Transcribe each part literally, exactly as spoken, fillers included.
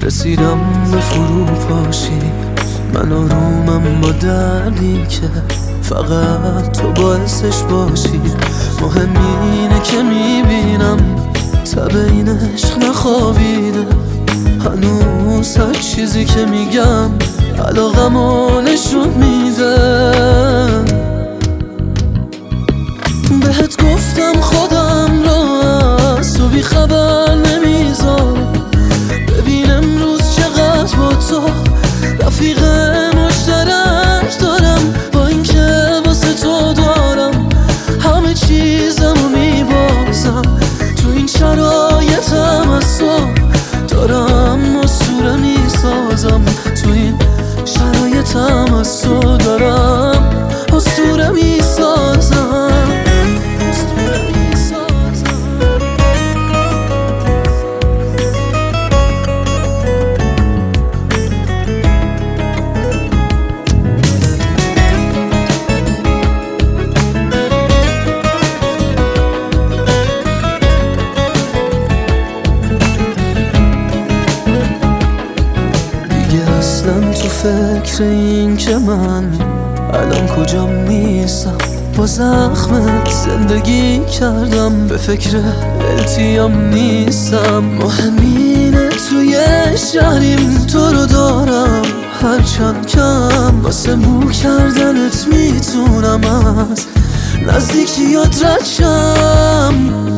رسیدم به فروپاشی، من آرومم با دردی که فقط تو باعثش باشی. مهم اینه که میبینم تب این عشق نخوابیده، هنوز هر چیزی که میگم علاقمو نشون میده. بهت گفتم خودم رو از تو بی خبر نمیذارم، ببین امروز چقدر با تو رفیق مشترک دارم. با اینکه واسه تو دارم همه چیزمو میبازم، تو این شرایطم از تو دارم اسطوره میسازم، تو این شرایطم از تو دارم اسطوره میسازم. تو فکر این که من الان کجام نیستم، با زخمت زندگی کردم، به فکر التیام نیستم. مهم اینه توی شهریم تو رو دارم، هرچند کم واسه بو کردنت میتونم از نزدیکیات رد شم.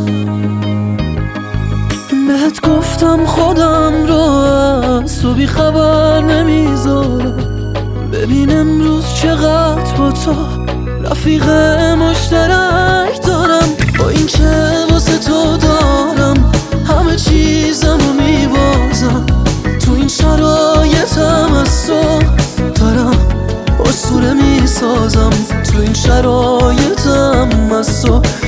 بهت گفتم خودم رو از تو بی خبر نمیذارم، ببین امروز چقدر با تو رفیق مشترک دارم. با اینکه واسه تو دارم همه چیزمو میبازم، تو این شرایطم از تو دارم اسطوره میسازم، تو این شرایطم از تو